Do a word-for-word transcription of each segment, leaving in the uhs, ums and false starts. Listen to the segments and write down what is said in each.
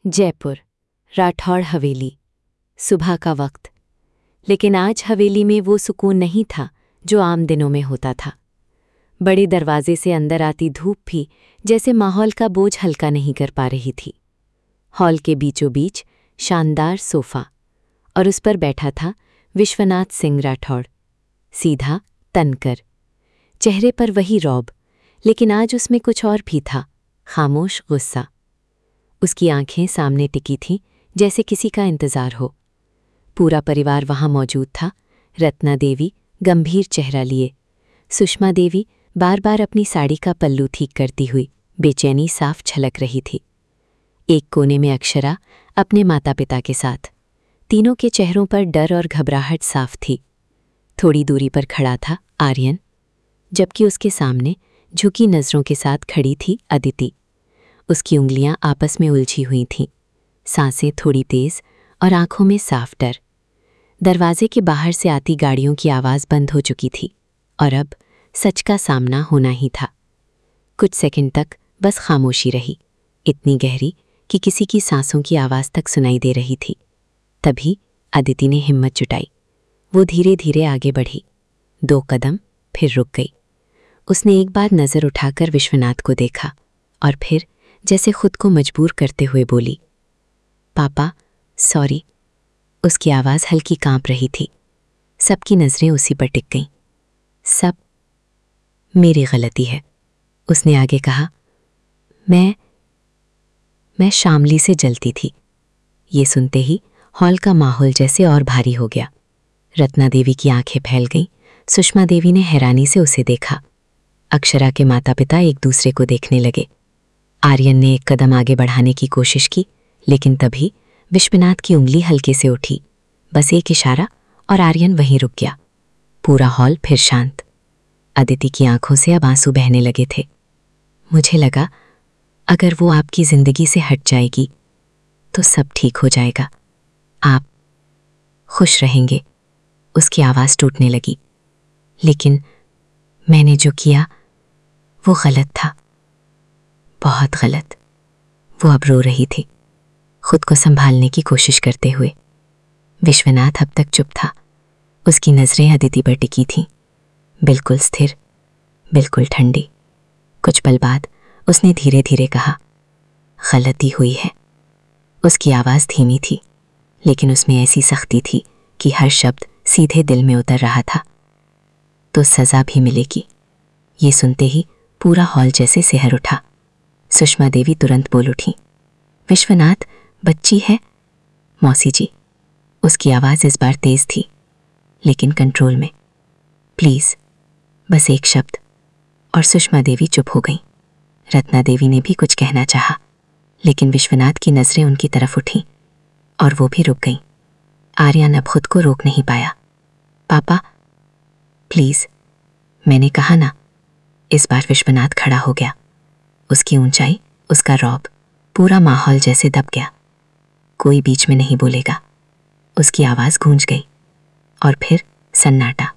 जयपुर, राठौड़ हवेली। सुबह का वक्त। लेकिन आज हवेली में वो सुकून नहीं था जो आम दिनों में होता था। बड़े दरवाजे से अंदर आती धूप भी जैसे माहौल का बोझ हल्का नहीं कर पा रही थी। हॉल के बीचों बीच शानदार सोफा और उस पर बैठा था विश्वनाथ सिंह राठौड़, सीधा, तनकर। चेहरे पर वही रौब, लेकिन आज उसमें कुछ और भी था, खामोश गुस्सा। उसकी आंखें सामने टिकी थीं जैसे किसी का इंतजार हो। पूरा परिवार वहां मौजूद था। रत्ना देवी गंभीर चेहरा लिए, सुषमा देवी बार बार अपनी साड़ी का पल्लू ठीक करती हुई बेचैनी साफ छलक रही थी। एक कोने में अक्षरा अपने माता पिता के साथ। तीनों के चेहरों पर डर और घबराहट साफ थी। थोड़ी दूरी पर खड़ा था आर्यन, जबकि उसके सामने झुकी नज़रों के साथ खड़ी थी अदिति। उसकी उंगलियां आपस में उलझी हुई थीं, सांसें थोड़ी तेज और आंखों में साफ डर। दरवाजे के बाहर से आती गाड़ियों की आवाज़ बंद हो चुकी थी और अब सच का सामना होना ही था। कुछ सेकंड तक बस खामोशी रही, इतनी गहरी कि किसी की सांसों की आवाज़ तक सुनाई दे रही थी। तभी अदिति ने हिम्मत जुटाई। वो धीरे धीरे आगे बढ़ी, दो कदम, फिर रुक गई। उसने एक बार नज़र उठाकर विश्वनाथ को देखा और फिर जैसे खुद को मजबूर करते हुए बोली, पापा सॉरी। उसकी आवाज़ हल्की कांप रही थी। सबकी नज़रें उसी पर टिक गईं। सब मेरी गलती है, उसने आगे कहा। मैं मैं शामली से जलती थी। ये सुनते ही हॉल का माहौल जैसे और भारी हो गया। रत्ना देवी की आंखें फैल गईं। सुषमा देवी ने हैरानी से उसे देखा। अक्षरा के माता पिता एक दूसरे को देखने लगे। आर्यन ने एक कदम आगे बढ़ाने की कोशिश की, लेकिन तभी विश्वनाथ की उंगली हल्के से उठी। बस एक इशारा और आर्यन वहीं रुक गया। पूरा हॉल फिर शांत। अदिति की आंखों से अब आंसू बहने लगे थे। मुझे लगा अगर वो आपकी जिंदगी से हट जाएगी तो सब ठीक हो जाएगा, आप खुश रहेंगे। उसकी आवाज़ टूटने लगी। लेकिन मैंने जो किया वो गलत था, बहुत गलत। वो अब रो रही थी, खुद को संभालने की कोशिश करते हुए। विश्वनाथ अब तक चुप था। उसकी नज़रें अदिति पर टिकी थीं, बिल्कुल स्थिर, बिल्कुल ठंडी। कुछ पल बाद उसने धीरे धीरे कहा, गलती हुई है। उसकी आवाज़ धीमी थी, लेकिन उसमें ऐसी सख्ती थी कि हर शब्द सीधे दिल में उतर रहा था। तो सज़ा भी मिलेगी। ये सुनते ही पूरा हॉल जैसे सिहर उठा। सुषमा देवी तुरंत बोल उठी, विश्वनाथ बच्ची है। मौसी जी। उसकी आवाज़ इस बार तेज थी, लेकिन कंट्रोल में। प्लीज़, बस एक शब्द। और सुषमा देवी चुप हो गईं। रत्ना देवी ने भी कुछ कहना चाहा, लेकिन विश्वनाथ की नज़रें उनकी तरफ उठीं और वो भी रुक गईं। आर्यन अब खुद को रोक नहीं पाया। पापा प्लीज़, मैंने कहा ना। इस बार विश्वनाथ खड़ा हो गया। उसकी ऊंचाई, उसका रौब, पूरा माहौल जैसे दब गया। कोई बीच में नहीं बोलेगा। उसकी आवाज़ गूंज गई और फिर सन्नाटा।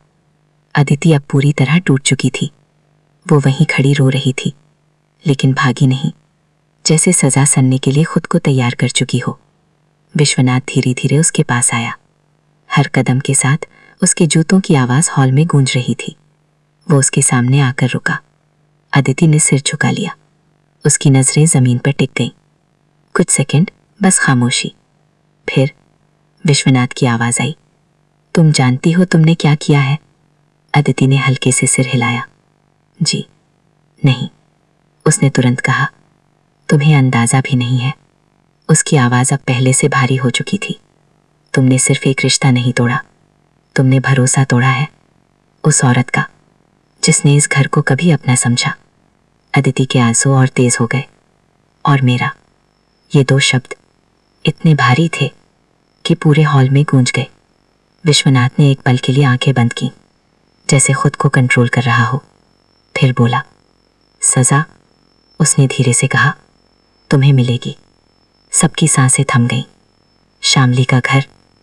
अदिति अब पूरी तरह टूट चुकी थी। वो वहीं खड़ी रो रही थी, लेकिन भागी नहीं, जैसे सज़ा सनने के लिए खुद को तैयार कर चुकी हो। विश्वनाथ धीरे धीरे उसके पास आया। हर कदम के साथ उसके जूतों की आवाज़ हॉल में गूंज रही थी। वो उसके सामने आकर रुका। अदिति ने सिर झुका लिया। उसकी नज़रें ज़मीन पर टिक गईं। कुछ सेकंड बस खामोशी। फिर विश्वनाथ की आवाज़ आई, तुम जानती हो तुमने क्या किया है? अदिति ने हल्के से सिर हिलाया। जी नहीं, उसने तुरंत कहा। तुम्हें अंदाज़ा भी नहीं है। उसकी आवाज़ अब पहले से भारी हो चुकी थी। तुमने सिर्फ एक रिश्ता नहीं तोड़ा, तुमने भरोसा तोड़ा है, उस औरत का जिसने इस घर को कभी अपना समझा। अदिति के आंसू और तेज हो गए। और मेरा, ये दो शब्द इतने भारी थे कि पूरे हॉल में गूंज गए। विश्वनाथ ने एक पल के लिए आंखें बंद की, जैसे खुद को कंट्रोल कर रहा हो। फिर बोला, सज़ा, उसने धीरे से कहा, तुम्हें मिलेगी। सबकी सांसें थम गईं। शामली का घर।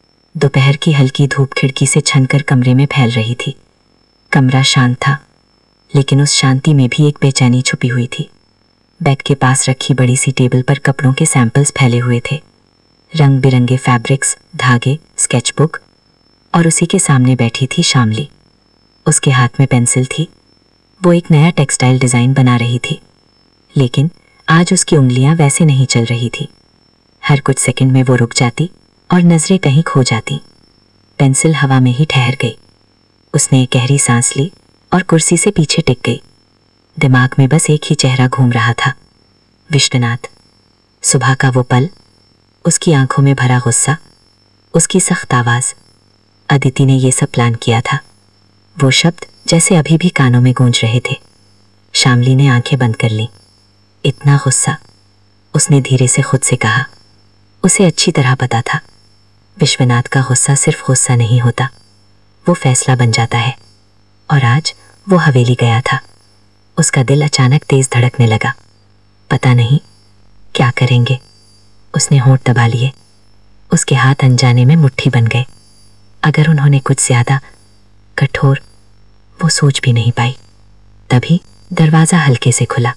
दोपहर की हल्की धूप खिड़की से छनकर कमरे में फैल रही थी। कमरा शांत था, लेकिन उस शांति में भी एक बेचैनी छुपी हुई थी। बेड के पास रखी बड़ी सी टेबल पर कपड़ों के सैंपल्स फैले हुए थे, रंग बिरंगे फैब्रिक्स, धागे, स्केचबुक, और उसी के सामने बैठी थी शामली। उसके हाथ में पेंसिल थी। वो एक नया टेक्सटाइल डिज़ाइन बना रही थी, लेकिन आज उसकी उंगलियां वैसे नहीं चल रही थी। हर कुछ सेकंड में वो रुक जाती और नजरें कहीं खो जाती। पेंसिल हवा में ही ठहर गई। उसने एक गहरी सांस ली और कुर्सी से पीछे टिक गई। दिमाग में बस एक ही चेहरा घूम रहा था, विश्वनाथ। सुबह का वो पल, उसकी आंखों में भरा गुस्सा, उसकी सख्त आवाज। अदिति ने ये सब प्लान किया था। वो शब्द जैसे अभी भी कानों में गूंज रहे थे। शामली ने आंखें बंद कर लीं। इतना गुस्सा, उसने धीरे से खुद से कहा। उसे अच्छी तरह पता था, विश्वनाथ का गुस्सा सिर्फ गुस्सा नहीं होता, वो फैसला बन जाता है। और आज वो हवेली गया था। उसका दिल अचानक तेज धड़कने लगा। पता नहीं क्या करेंगे। उसने होंठ दबा लिए। उसके हाथ अनजाने में मुट्ठी बन गए। अगर उन्होंने कुछ ज्यादा कठोर, वो सोच भी नहीं पाई। तभी दरवाजा हल्के से खुला।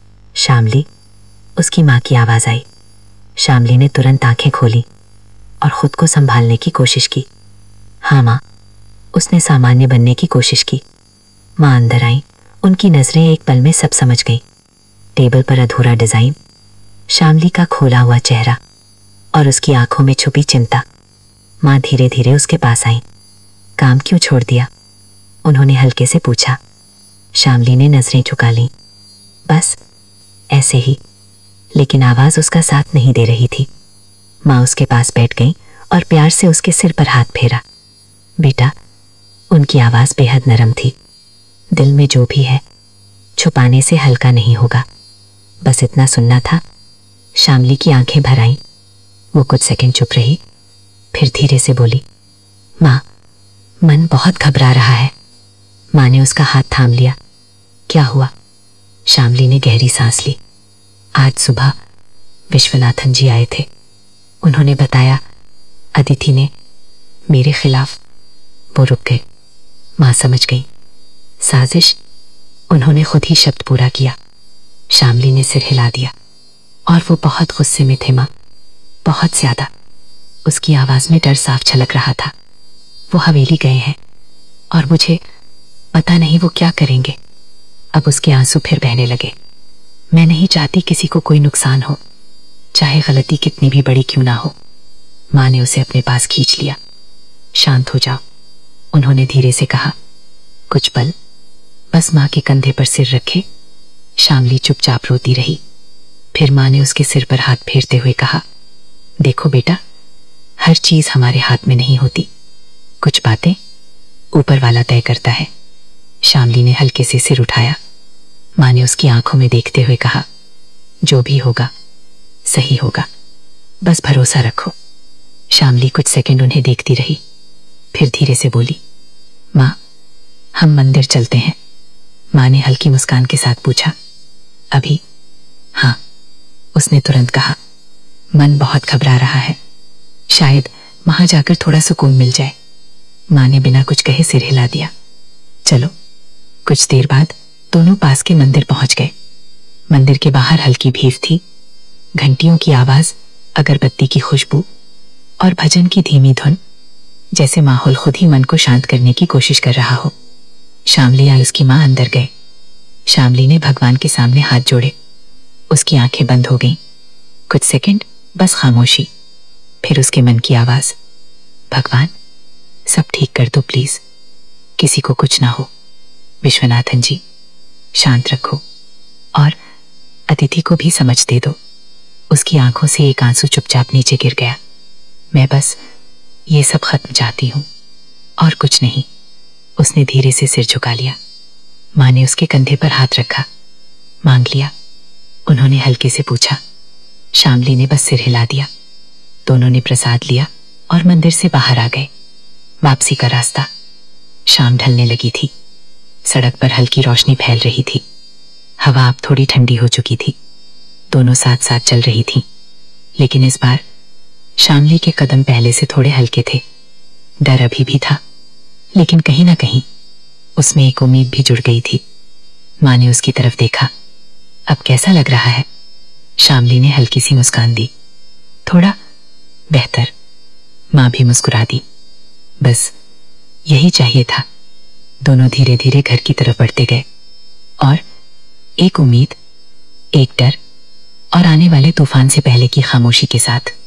शामली, उसकी माँ की आवाज आई। शामली ने तुरंत आंखें खोली और खुद को संभालने की कोशिश की। हाँ माँ, उसने सामान्य बनने की कोशिश की। माँ अंदर आई। उनकी नजरें एक पल में सब समझ गईं। टेबल पर अधूरा डिजाइन, शामली का खोला हुआ चेहरा और उसकी आंखों में छुपी चिंता। माँ धीरे धीरे उसके पास आई। काम क्यों छोड़ दिया? उन्होंने हल्के से पूछा। शामली ने नजरें झुका लीं। बस ऐसे ही, लेकिन आवाज उसका साथ नहीं दे रही थी। माँ उसके पास बैठ गई और प्यार से उसके सिर पर हाथ फेरा। बेटा, उनकी आवाज बेहद नरम थी। दिल में जो भी है छुपाने से हल्का नहीं होगा। बस इतना सुनना था। शामली की आंखें भर आईं। वो कुछ सेकंड चुप रही, फिर धीरे से बोली, माँ, मन बहुत घबरा रहा है। माँ ने उसका हाथ थाम लिया। क्या हुआ? शामली ने गहरी सांस ली। आज सुबह विश्वनाथन जी आए थे। उन्होंने बताया अदिति ने मेरे खिलाफ। वो रुक गए। माँ समझ गई। साजिश। उन्होंने खुद ही शब्द पूरा किया। शामली ने सिर हिला दिया। और वो बहुत गुस्से में थे माँ, बहुत ज्यादा। उसकी आवाज में डर साफ झलक रहा था। वो हवेली गए हैं और मुझे पता नहीं वो क्या करेंगे। अब उसके आंसू फिर बहने लगे। मैं नहीं चाहती किसी को कोई नुकसान हो, चाहे गलती कितनी भी बड़ी क्यों ना हो। माँ ने उसे अपने पास खींच लिया। शांत हो जाओ, उन्होंने धीरे से कहा। कुछ पल बस माँ के कंधे पर सिर रखे शामली चुपचाप रोती रही। फिर माँ ने उसके सिर पर हाथ फेरते हुए कहा, देखो बेटा, हर चीज हमारे हाथ में नहीं होती। कुछ बातें ऊपर वाला तय करता है। शामली ने हल्के से सिर उठाया। माँ ने उसकी आंखों में देखते हुए कहा, जो भी होगा सही होगा, बस भरोसा रखो। शामली कुछ सेकंड उन्हें देखती रही, फिर धीरे से बोली, माँ, हम मंदिर चलते हैं। माँ ने हल्की मुस्कान के साथ पूछा, अभी? हाँ, उसने तुरंत कहा। मन बहुत घबरा रहा है, शायद वहां जाकर थोड़ा सुकून मिल जाए। माँ ने बिना कुछ कहे सिर हिला दिया। चलो। कुछ देर बाद दोनों पास के मंदिर पहुंच गए। मंदिर के बाहर हल्की भीड़ थी। घंटियों की आवाज, अगरबत्ती की खुशबू और भजन की धीमी धुन, जैसे माहौल खुद ही मन को शांत करने की कोशिश कर रहा हो। शामली और उसकी माँ अंदर गए। शामली ने भगवान के सामने हाथ जोड़े। उसकी आंखें बंद हो गईं। कुछ सेकंड बस खामोशी, फिर उसके मन की आवाज, भगवान, सब ठीक कर दो प्लीज, किसी को कुछ ना हो। विश्वनाथन जी, शांत रखो और अतिथि को भी समझ दे दो। उसकी आंखों से एक आंसू चुपचाप नीचे गिर गया। मैं बस ये सब खत्म चाहती हूँ और कुछ नहीं। उसने धीरे से सिर झुका लिया। माँ ने उसके कंधे पर हाथ रखा। मांग लिया? उन्होंने हल्के से पूछा। शामली ने बस सिर हिला दिया। दोनों ने प्रसाद लिया और मंदिर से बाहर आ गए। वापसी का रास्ता। शाम ढलने लगी थी। सड़क पर हल्की रोशनी फैल रही थी। हवा अब थोड़ी ठंडी हो चुकी थी। दोनों साथ साथ चल रही थीं, लेकिन इस बार शामली के कदम पहले से थोड़े हल्के थे। डर अभी भी था, लेकिन कहीं ना कहीं उसमें एक उम्मीद भी जुड़ गई थी। माँ ने उसकी तरफ देखा। अब कैसा लग रहा है? शामली ने हल्की सी मुस्कान दी। थोड़ा बेहतर, माँ भी मुस्कुरा दी। बस यही चाहिए था। दोनों धीरे धीरे घर की तरफ बढ़ते गए और एक उम्मीद, एक डर और आने वाले तूफान से पहले की खामोशी के साथ।